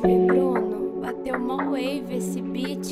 E Bruno, bateu mó wave esse beat,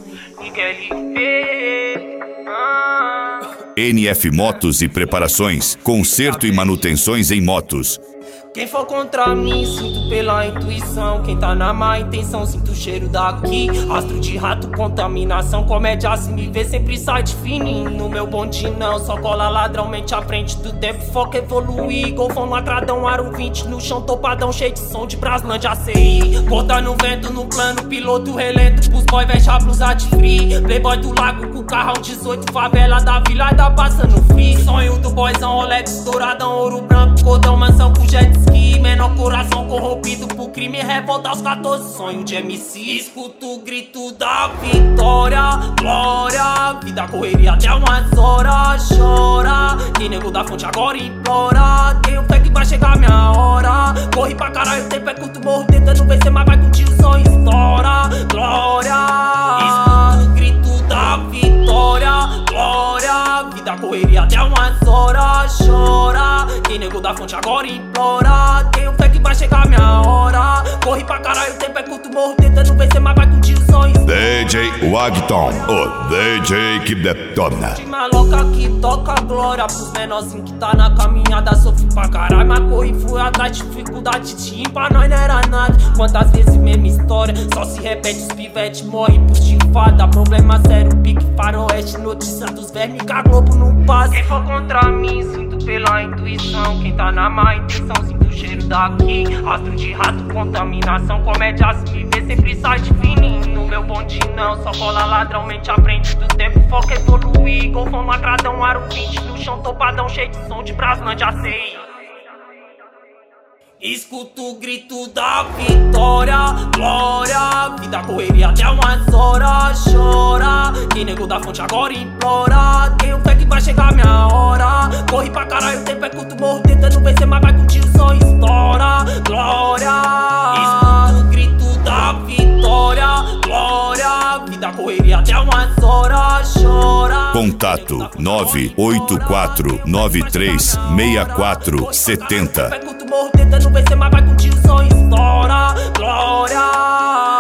NF Motos e Preparações, conserto e manutenções em motos. Quem for contra mim, sinto pela intuição. Quem tá na má intenção, sinto o cheiro daqui. Rastro de rato, contaminação. Comédia se me vê, sempre sai de fininho. No meu bonde não, só cola ladrão. Mente à frente do tempo, foca evoluir. Golfão ladradão, aro 20 no chão, topadão. Cheio de som de Braslândia ACI. Porta no vento, no plano, piloto relento. Pros boy veste a blusa de free. Playboy do lago com carrão 18. Favela da vila e da passando free. Sonho do boyzão, Rolex, douradão, ouro branco. Cordão, mansão com jet ski. Menor coração corrompido por crime. Revolta aos 14, sonho de MC. Escuto o grito da vitória, glória. Vida correria até umas horas. Chora, quem nego da fonte agora implora. Tenho fé que vai chegar minha hora. Corri pra caralho, o tempo é curto, morro tentando vencer, mas vai contigo, só estoura. Glória, escuto o grito da vitória, glória. Vida correria até umas horas. Chora, quem nego da fonte agora implora. Tenho fé que vai chegar minha hora. Corri pra caralho, o tempo é curto, morro tentando vencer, mas vai contigo, só estoura. DJ Wagton, o DJ que detona. De maloca que toca glória pros menorzinhos que tá na caminhada. Sofri pra caralho, mas corri, fui atrás. Dificuldade tinha, pra nós não era nada. Quantas vezes mesma história, só se repete, os pivete morre por de fada. Problema sério, pique faroeste, notícia dos vermes que a Globo não passa. Quem for contra mim, sinto pela intuição. Quem tá na má intenção, sinto o cheiro daqui. Rastro de rato, contaminação. Comédia se me vê, sempre sai de fininho. No meu bonde não, só cola ladrão. Mente à frente do tempo, foca evoluir. Golfão lacradão, aro 20 no chão, topadão. Cheio de som de Braslândia ACI. Escuto o grito da vitória, glória. Vida correria até umas horas. Chora, quem nego da fonte agora implora. Tenho fé que vai chegar minha hora. Corri pra caralho, o tempo é curto, morro tentando vencer, mas vai contigo, só estoura. Glória, escuto o grito da vitória, glória. Vida correria até umas horas. Chora. Contato 984936470. Morro tentando vencer, mas vai contigo, só estoura. Glória.